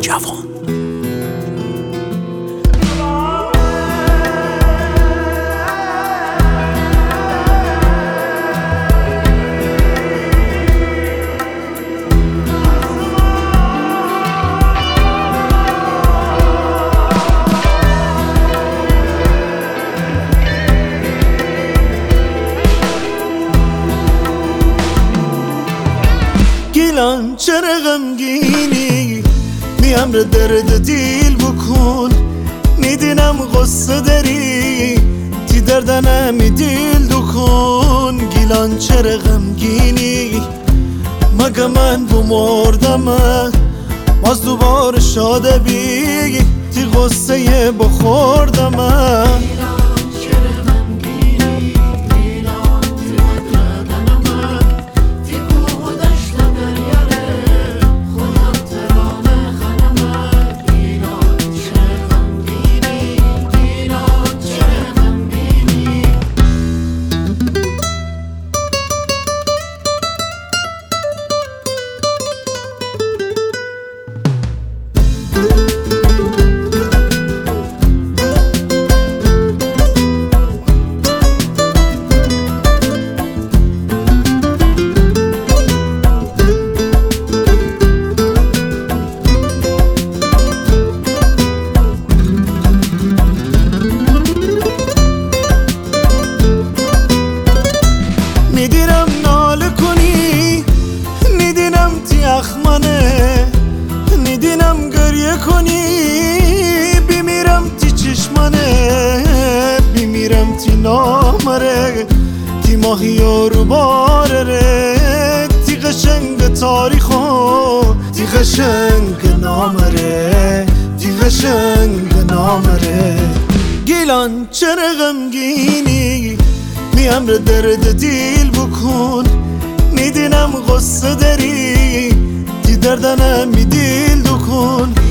نوجوان. گیلان چرا غمگینی میم رو درد دیل بکن میدینم غصه داری تی دردنمی دیل دکن. گیلان چرا غمگینی مگه من بمردم باز دوباره شاده بی تی غصه بخوردم. میدینم ناله کنی میدینم تی اخمانه میدینم گریه کنی بیمیرم تی چشمانه بیمیرم تی نامره تی ماهی رو باره تی قشنگ تاریخو تی قشنگ نامره تی قشنگ نامره. گیلان چرا غمگینی میم رو درد دیل بکن میدینم غصه داری تی دردنمی دیل دکن.